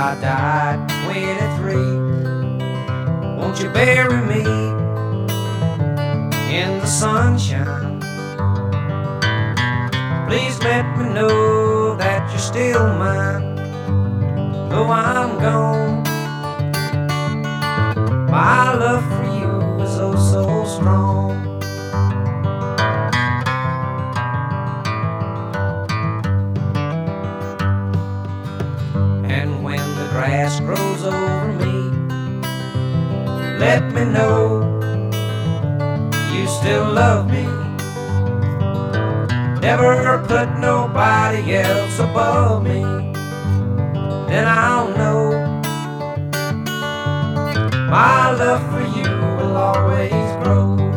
I died 23. Won't you bury me in the sunshine? Please let me know that you're still mine. Though I'm gone, my love for you is oh so strong. And when the grass grows over me, let me know you still love me. Never put nobody else above me. Then I'll know my love for you will always grow.